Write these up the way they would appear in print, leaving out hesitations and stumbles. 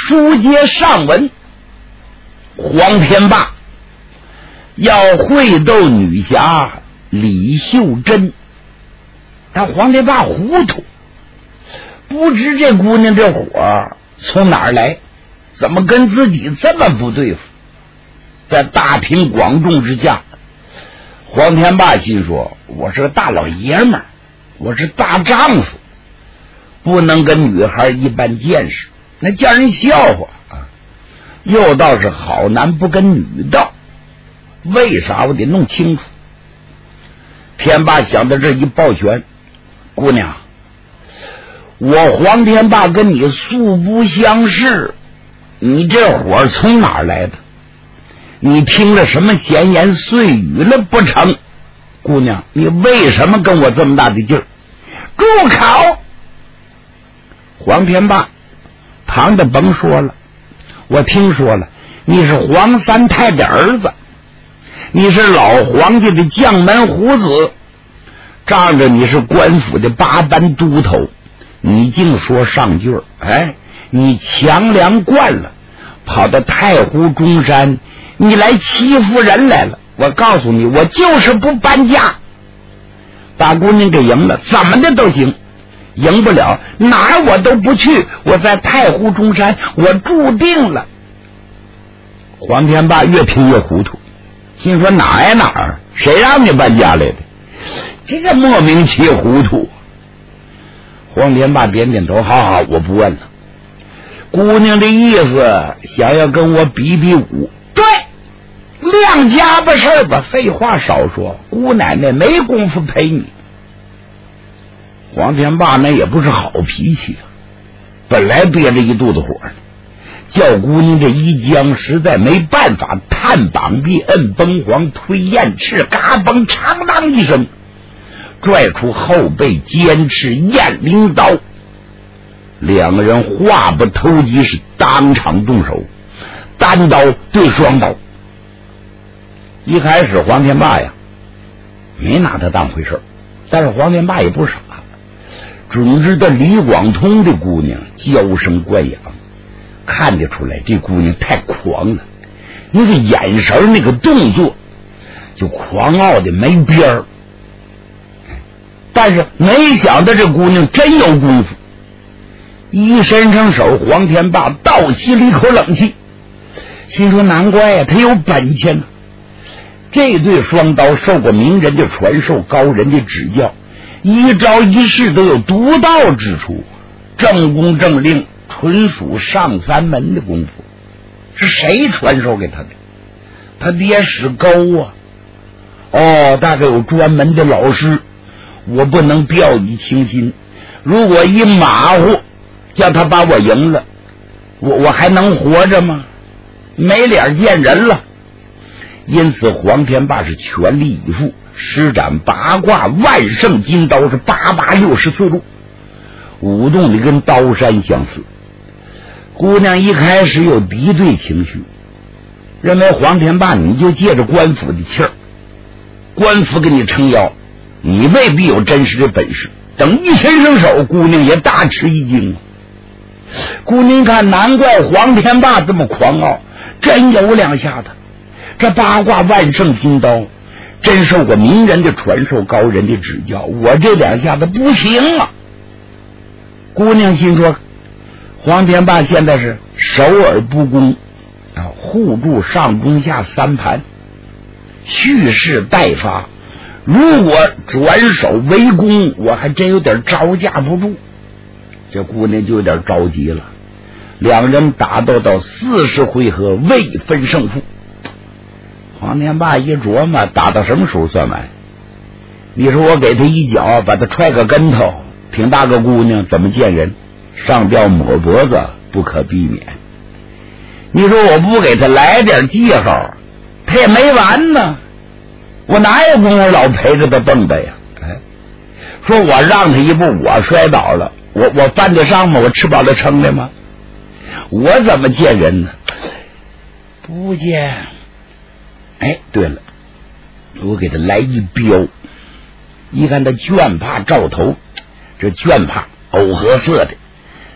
书接上文，黄天霸要会斗女侠李秀珍，但黄天霸糊涂，不知这姑娘这火从哪儿来，怎么跟自己这么不对付。在大庭广众之下，黄天霸心说，我是个大老爷们儿，我是大丈夫，不能跟女孩一般见识，那叫人笑话啊。又倒是好男不跟女斗，为啥我得弄清楚。天霸想到这一抱拳，姑娘，我黄天霸跟你素不相识，你这火从哪儿来的？你听了什么闲言碎语了不成？姑娘，你为什么跟我这么大的劲儿？住口！黄天霸旁的甭说了，我听说了，你是黄三太的儿子，你是老黄家的将门虎子，仗着你是官府的8班都头，你净说上句儿，你强梁惯了，跑到太湖中山，你来欺负人来了。我告诉你，我就是不搬家，把姑娘给赢了，怎么的都行。赢不了，哪儿我都不去，我在太湖中山，我注定了。黄天霸越听越糊涂，心说哪呀哪儿？谁让你搬家来的？这个莫名其糊涂。黄天霸点点头，好好，我不问了。姑娘的意思想要跟我比比武，对，亮家吧事吧，废话少说，姑奶奶没工夫陪你。黄天霸那也不是好脾气啊，本来憋着一肚子火呢，叫姑娘这一僵，实在没办法，探膀臂，摁崩黄，推燕翅，嘎嘣长啷一声，拽出后背尖翅雁翎刀，两个人话不投机，是当场动手，单刀对双刀。一开始黄天霸呀没拿他当回事，但是黄天霸也不傻，总知道李广通的姑娘娇生惯养，看得出来这姑娘太狂了，那个眼神那个动作就狂傲的没边儿。但是没想到这姑娘真有功夫，一伸上手，黄天霸倒吸了一口冷气，心说难怪呀，他有本钱呢。这对双刀受过名人的传授，高人的指教，一招一式都有独到之处，正弓正令，纯属上三门的功夫。是谁传授给他的？他爹使钩啊。大概有专门的老师，我不能掉以轻心，如果一马虎叫他把我赢了，我还能活着吗？没脸见人了。因此黄天霸是全力以赴，施展八卦万圣金刀，是8864路，舞动的跟刀山相似。姑娘一开始有敌对情绪，认为黄天霸你就借着官府的气儿，官府给你撑腰，你未必有真实的本事。等一伸上手，姑娘也大吃一惊。姑娘看，难怪黄天霸这么狂傲，真有两下子。这八卦万圣金刀真受过名人的传授，高人的指教，我这两下子不行啊。姑娘心说，黄天霸现在是守而不攻护住上中下三盘，蓄势待发，如果转守为攻，我还真有点招架不住。这姑娘就有点着急了。两人打斗到40回合未分胜负。黄天霸一琢磨，打到什么时候算完？你说我给他一脚把他踹个跟头，挺大个姑娘怎么见人？上吊抹脖子不可避免。你说我不给他来点记号，他也没完呢。我哪有功夫老陪着他蹦跶呀？说我让他一步，我摔倒了，我犯得上吗？我吃饱了撑的吗？我怎么见人呢？不见。对了，我给他来一镖。一看他绢帕罩头，这绢帕藕荷色的，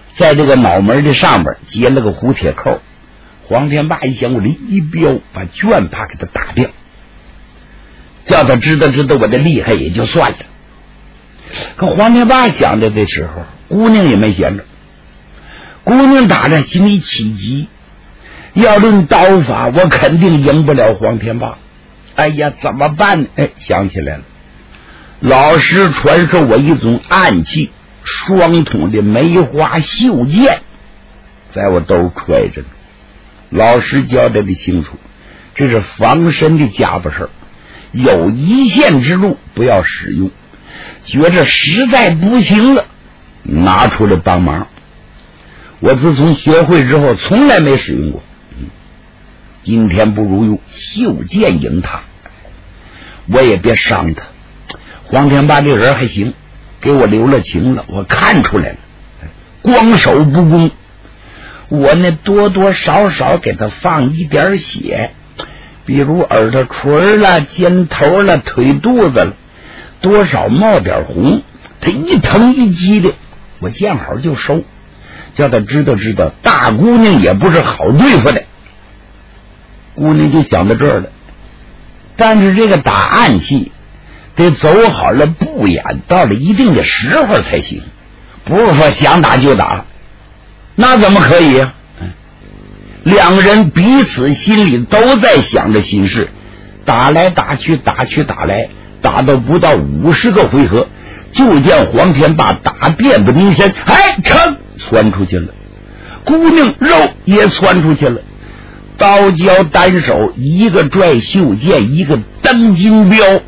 在这个脑门的上边结了个胡铁扣。黄天霸一想，我这一镖把卷把给他打掉，叫他知道我的厉害也就算了。可黄天霸想着的时候，姑娘也没闲着。姑娘打着心里起急，要论刀法，我肯定赢不了黄天霸。哎呀，怎么办呢？想起来了，老师传授我一种暗器，双筒的梅花绣剑，在我兜揣着呢。老师交代的清楚，这是防身的家伙事儿，有一线之路不要使用，觉着实在不行了拿出来帮忙。我自从学会之后从来没使用过，今天不如用绣剑赢他，我也别伤他。黄天霸这人还行，给我留了情了，我看出来了，光手不攻，我呢多多少少给他放一点血，比如耳朵唇了、肩头了、腿肚子了，多少冒点红，他一疼一激的，我见好就收，叫他知道大姑娘也不是好对付的。姑娘就想到这儿了，但是这个打暗器得走好了步眼，到了一定的时候才行，不是说想打就打，那怎么可以啊？两人彼此心里都在想着心事，打来打去，打去打来，打到不到50个回合，就见黄天霸打遍不宁身，成窜出去了，姑娘肉也窜出去了，刀交单手，一个拽袖剑，一个蹬金镖。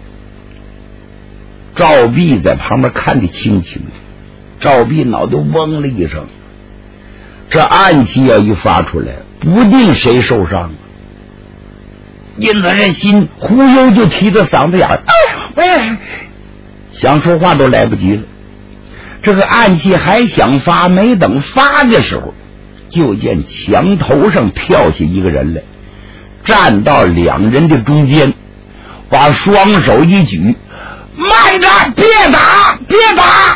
赵壁在旁边看得清清的，赵壁脑袋嗡了一声，这暗器要一发出来，不定谁受伤。因此这心忽悠就提到嗓子眼，想说话都来不及了。这个暗器还想发，没等发的时候，就见墙头上跳下一个人来，站到两人的中间，把双手一举，慢着，别打，别打！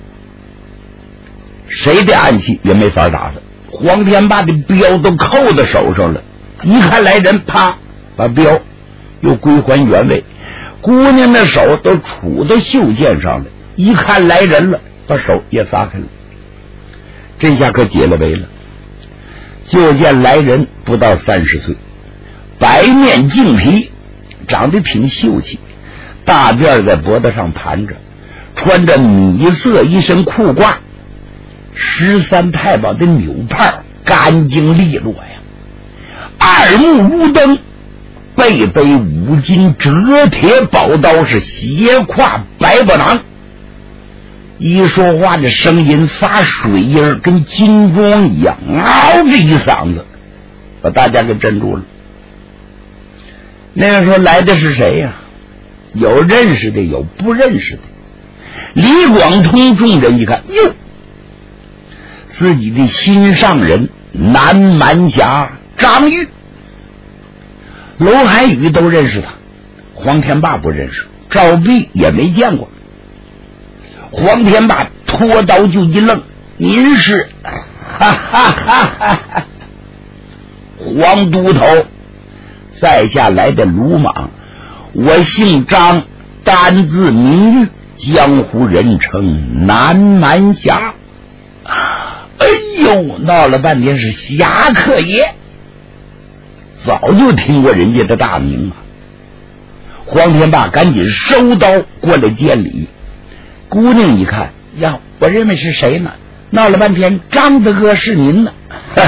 谁的暗器也没法打他。黄天霸的镖都扣在手上了，一看来人，啪，把镖又归还原位。姑娘的手都杵到袖剑上了，一看来人了，把手也撒开了。这下可解了围了。就见来人不到30岁，白面净皮，长得挺秀气，大辫在脖子上盘着，穿着米色一身裤褂，13太保的纽帕，干净利落呀，二目无灯，背5斤折铁宝刀，是斜挎白宝囊，一说话的声音发水音，跟金钟一样，嗷的一嗓子，把大家给镇住了。那个时候来的是谁呀？有认识的，有不认识的。李广通众人一看，哟，自己的心上人南蛮侠张玉，楼海宇都认识他，黄天霸不认识，赵壁也没见过。黄天霸拖刀就一愣，您是哈哈哈哈，黄都头，在下来的鲁莽，我姓张，单字名玉，江湖人称南蛮侠。哎呦，闹了半天是侠客爷，早就听过人家的大名啊。黄天霸赶紧收刀过来见礼。姑娘一看呀，我认为是谁呢？闹了半天张大哥是您呢。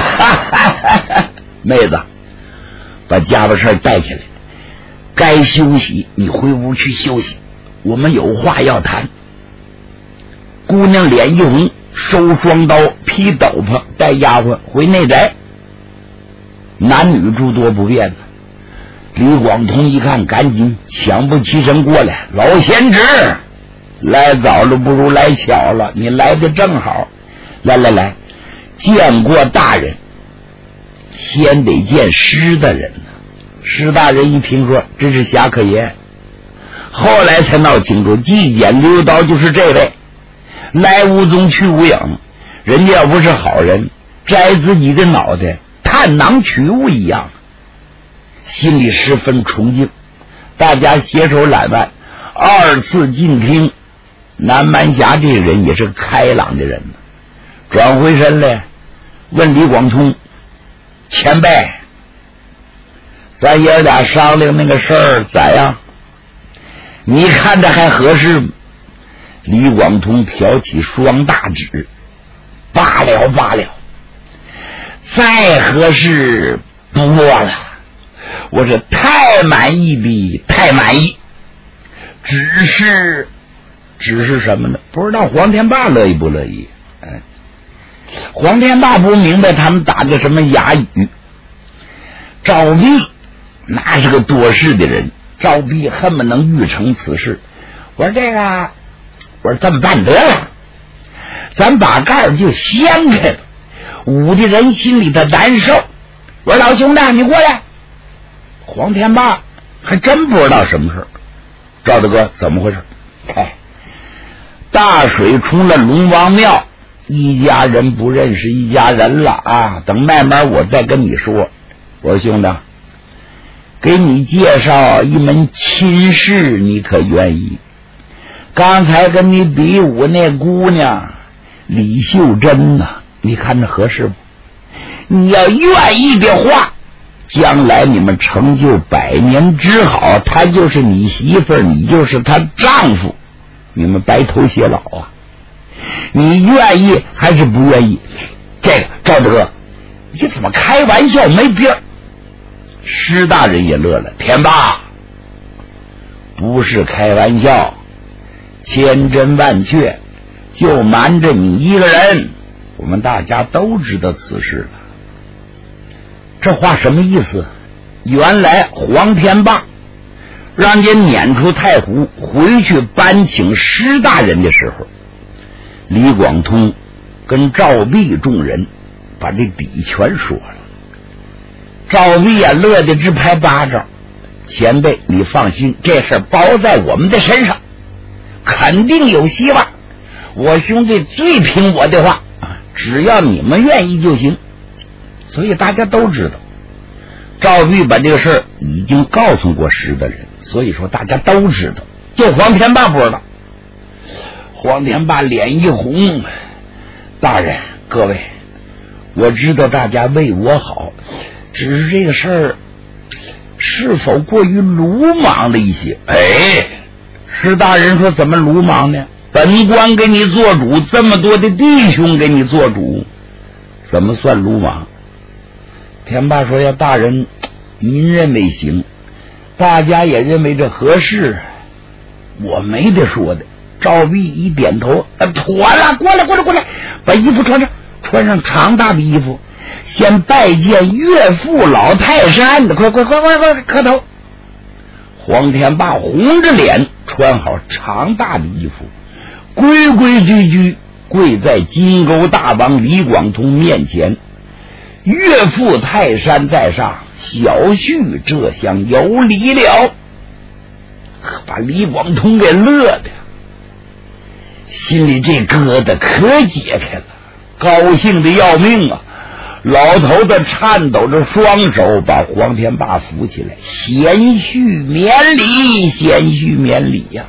妹子，把家伙事带起来，该休息你回屋去休息，我们有话要谈。姑娘脸一红，收双刀，披斗篷，带丫鬟回内宅。男女诸多不便。李广通一看，赶紧抢步起身过来，老贤侄，来早了不如来巧了，你来的正好，来，见过大人。先得见施大人呢。施大人一听说这是侠客爷，后来才闹清楚，既捡溜刀就是这位，来无踪去无影， 人家要不是好人，摘自己的脑袋，探囊取物一样，心里十分崇敬。大家携手揽腕，二次进厅。南蛮侠这个人也是个开朗的人，转回身来问李广通：“前辈，咱爷俩商量那个事儿咋样？你看着还合适吗？”李广通挑起双大指：“罢了罢了，再合适不过了。我是太满意的，太满意。只是什么呢？不知道黄天霸乐意不乐意？黄天霸不明白他们打的什么哑语。赵弼那是个多事的人，赵弼恨不能预成此事。我说这么办得了，咱把盖儿就掀开了，捂的人心里头难受。我说老兄弟，你过来。黄天霸还真不知道什么事。赵大哥，怎么回事？大水冲了龙王庙，一家人不认识一家人了啊！等慢慢我再跟你说。我说兄弟，给你介绍一门亲事，你可愿意？刚才跟你比武那姑娘李秀珍呐，你看着合适不？你要愿意的话，将来你们成就百年之好，她就是你媳妇儿，你就是她丈夫，你们白头偕老啊！你愿意还是不愿意？这个赵大哥，你怎么开玩笑没边儿？施大人也乐了：“天霸，不是开玩笑，千真万确，就瞒着你一个人，我们大家都知道此事了。”这话什么意思？原来黄天霸让人撵出太湖，回去搬请施大人的时候，李广通跟赵弼众人把这底全说了。赵弼乐得直拍巴掌：“前辈你放心，这事包在我们的身上，肯定有希望。我兄弟最听我的话，只要你们愿意就行。”所以大家都知道赵弼把这个事儿已经告诉过施大人，所以说大家都知道，就黄天霸不知道。黄天霸脸一红：“大人各位，我知道大家为我好，只是这个事儿是否过于鲁莽了一些？”施大人说：“怎么鲁莽呢？本官给你做主，这么多的弟兄给你做主，怎么算鲁莽？”天霸说：“要大人您认为行，大家也认为这合适，我没得说的。”赵弼一点头：“妥了，过来，把衣服穿上，穿上长大的衣服，先拜见岳父老泰山的，快磕头。”黄天霸红着脸穿好长大的衣服，规规矩矩跪在金钩大王李广通面前。岳父泰山在上，小婿这厢有礼了。把李广通给乐的，心里这疙瘩可解开了，高兴的要命啊！老头子颤抖着双手把黄天霸扶起来：“贤婿免礼呀！”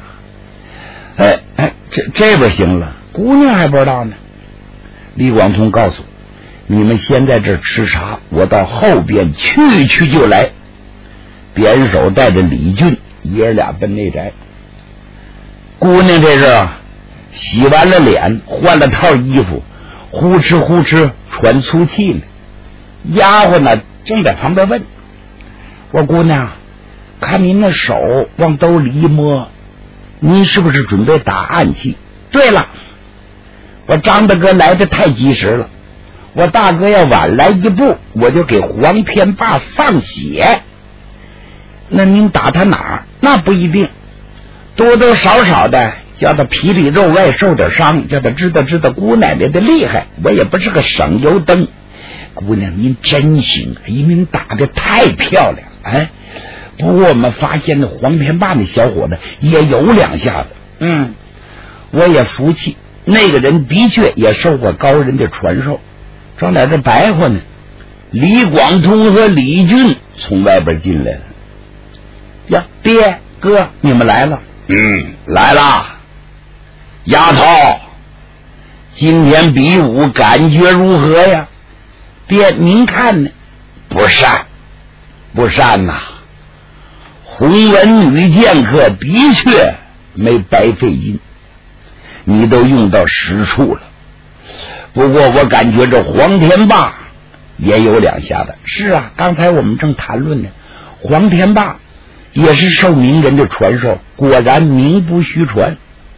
这边行了，姑娘还不知道呢。李广通告诉你们先在这吃茶，我到后边去就来。扁手带着李俊爷俩奔内宅。姑娘这是洗完了脸，换了套衣服，呼哧喘粗气了。丫鬟呢正在旁边问：“我姑娘，看您那手往兜里一摸，您是不是准备打暗器？”“对了，我张大哥来的太及时了，我大哥要晚来一步，我就给黄天霸放血。那您打他哪儿？那不一定，多多少少的叫他皮里肉外受点伤，叫他知道姑奶奶的厉害。我也不是个省油灯。姑娘您真行，因为您打的太漂亮。不过我们发现那黄天霸那小伙子也有两下子。我也服气， 那个人的确也受过高人的传授，正在这白活呢。李广通和李俊从外边进来了。呀，爹哥，你们来了。 来了。 丫头，今天比武感觉如何呀？爹您看呢？ 不善呐。洪文女剑客的确没白费劲，你都用到实处了。不过我感觉这黄天霸也有两下子。是啊，刚才我们正谈论呢，黄天霸也是受名人的传授，果然名不虚传。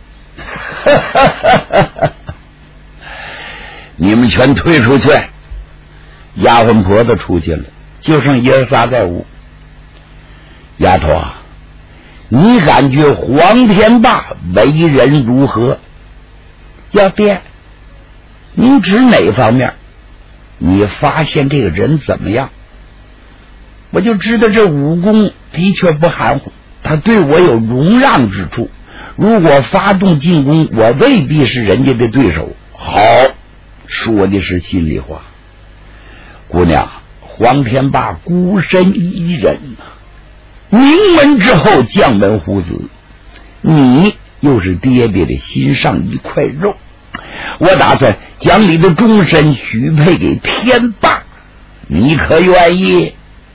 你们全退出去。丫鬟婆子出去了，就剩爷儿仨在屋。丫头啊，你感觉黄天霸为人如何？呀，爹，您指哪方面？你发现这个人怎么样？我就知道这武功的确不含糊，他对我有容让之处。如果发动进攻，我未必是人家的对手。好，说的是心里话。姑娘，黄天霸孤身一人名门之后将门虎子，你又是爹爹的心上一块肉，我打算将你的终身许配给天霸，你可愿意？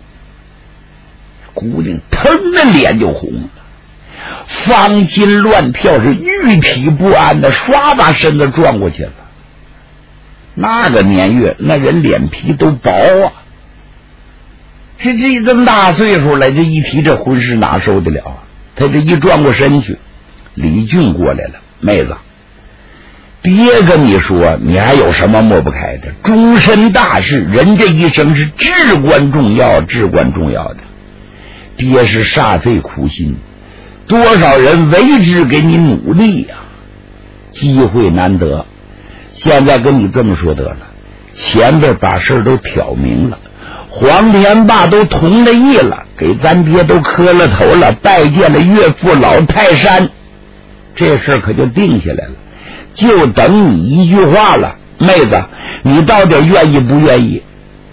姑娘腾的脸就红了，芳心乱跳，是玉体不安的，唰把身子撞过去了。那个年月，那人脸皮都薄啊，这么大岁数了，这一提这婚事哪受得了啊？他这一转过身去，李俊过来了。妹子，爹跟你说，你还有什么抹不开的？终身大事，人这一生是至关重要的。爹是煞费苦心，多少人为之给你努力呀，机会难得。现在跟你这么说得了，前边把事都挑明了，黄天霸都同了意了，给咱爹都磕了头了，拜见了岳父老泰山，这事可就定下来了，就等你一句话了。妹子，你到底愿意不愿意？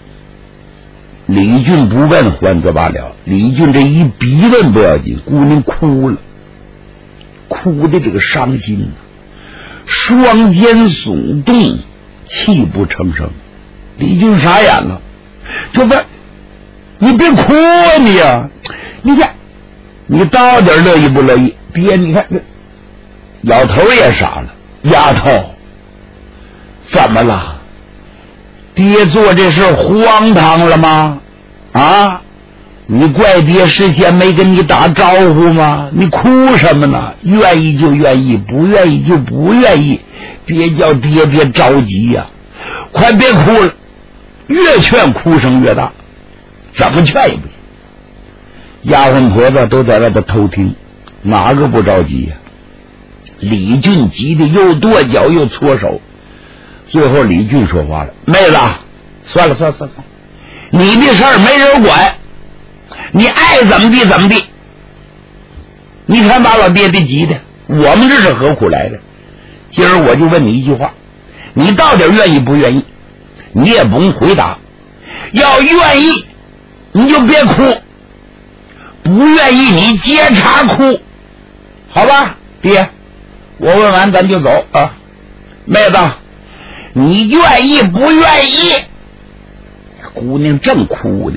李俊不问还则罢了，李俊这一逼问不要紧，姑娘哭了，哭的这个伤心，双肩耸动，泣不成声。李俊傻眼了，这不，你别哭啊你啊！你看，你到底乐意不乐意？爹，你看这老头也傻了。丫头，怎么了？爹做这事荒唐了吗？啊，你怪爹事先没跟你打招呼吗？你哭什么呢？愿意就愿意，不愿意就不愿意，别叫爹爹着急呀！快别哭了，越劝哭声越大，怎么劝也不行。丫鬟婆子都在外头偷听，哪个不着急呀？李俊急得又跺脚又搓手，最后李俊说话了：妹子，算了，你的事儿没人管，你爱怎么地怎么地。你看把老爹爹急的，我们这是何苦来的？今儿我就问你一句话，你到底愿意不愿意？你也不用回答，要愿意你就别哭，不愿意你接茬哭，好吧？爹，我问完咱就走啊。妹子，你愿意不愿意？姑娘正哭呢，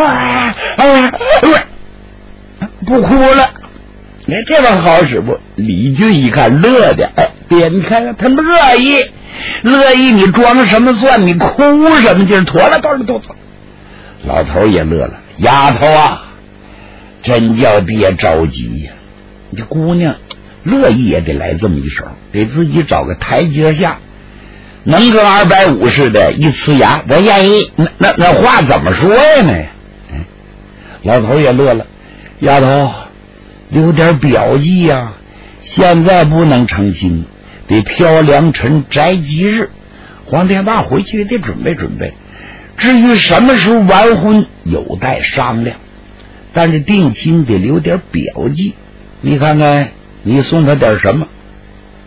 不哭了。你这玩意好使不？李俊一看乐的，爹，你看他乐意，你装什么蒜？你哭什么劲儿？妥了。老头也乐了，丫头啊，真叫爹着急呀！你这姑娘乐意也得来这么一手，给自己找个台阶下。能跟250似的，一呲牙，我愿意。那话怎么说呀？老头也乐了，丫头留点表记呀，现在不能成亲，得飘良辰摘吉日。黄天霸回去也得准备准备。至于什么时候完婚，有待商量。但是定亲得留点表记，你看看，你送他点什么？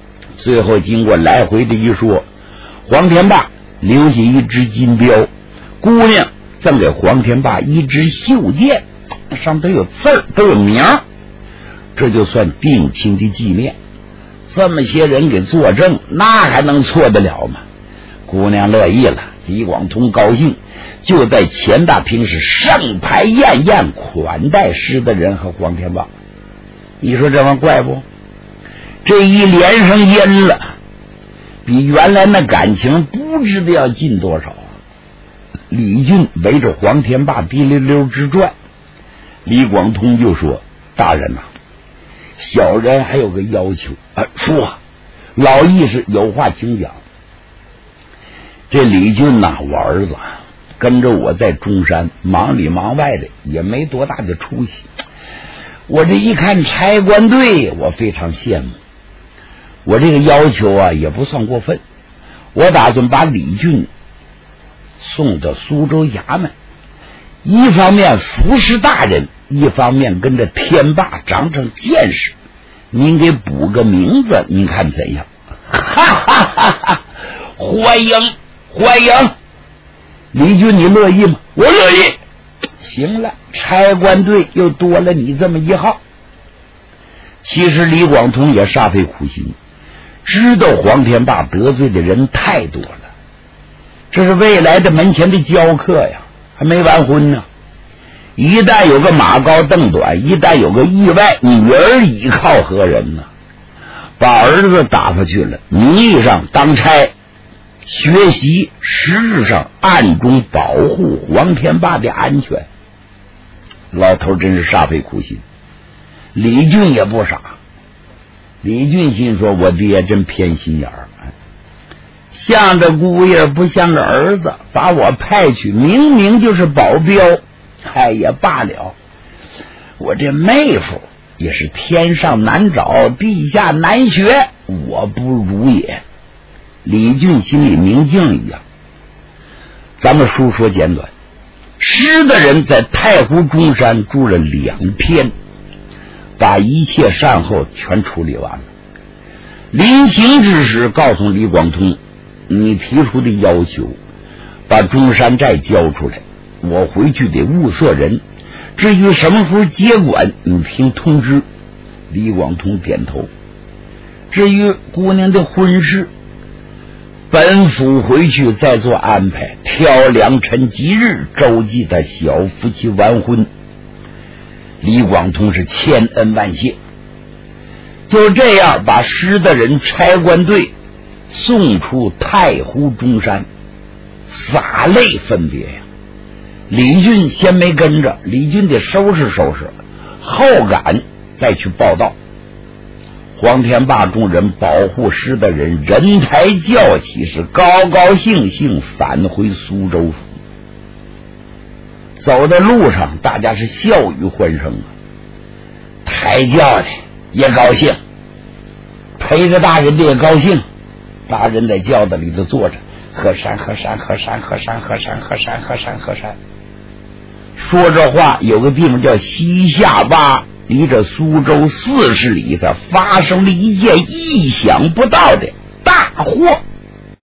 最后经过来回的一说，黄天霸留下一只金镖，姑娘赠给黄天霸一支绣剑，上都有字儿，都有名，这就算定亲的纪念。这么些人给作证，那还能错得了吗？姑娘乐意了，李广通高兴，就在钱大厅是盛排宴宴款待施的人和黄天霸。你说这玩意怪不？这一连上音了，比原来那感情不知道要近多少。李俊围着黄天霸滴溜溜直转，李广通就说：大人呐，小人还有个要求。说，老义士有话请讲。这李俊呐，我儿子跟着我在中山忙里忙外的，也没多大的出息。我这一看差官队，我非常羡慕。我这个要求啊，也不算过分。我打算把李俊送到苏州衙门，一方面服侍大人，一方面跟着天霸长长见识。您给补个名字，您看怎样？哈哈哈哈！欢迎欢迎！李俊，你乐意吗？ 我乐意。 行了，差官队又多了你这么一号。其实李广通也煞费苦心，知道黄天霸得罪的人太多了，这是未来的门前的教客呀，还没完婚呢。一旦有个马高凳短，一旦有个意外，女儿倚靠何人呢？把儿子打发去了，名义上当差学习，实质上暗中保护黄天霸的安全。老头真是煞费苦心。李俊也不傻，李俊心说：我爹真偏心眼儿，像个姑爷不像个儿子，把我派去，明明就是保镖。也罢了，我这妹夫也是天上难找，地下难学，我不如也。李俊心里明镜一样。咱们书说简短，施的人在太湖中山住了2天，把一切善后全处理完了。临行之时告诉李广通，你提出的要求，把中山寨交出来，我回去得物色人，至于什么时候接管，你听通知。李广通点头。至于姑娘的婚事，本府回去再做安排，挑良辰吉日，周济他小夫妻完婚。李广通是千恩万谢。就这样把施的人差官队送出太湖中山，洒泪分别呀。李俊先没跟着，李俊得收拾收拾，后赶再去报道。黄天霸众人保护施的人人抬轿起，是高高兴兴返回苏州府。走在路上，大家是笑语欢声啊。抬轿的也高兴，陪着大人的也高兴。大人在轿子里头坐着，河山河山河山河山河山河山河山河山。说这话，有个地方叫西夏洼，离着苏州40里，它发生了一件意想不到的大祸。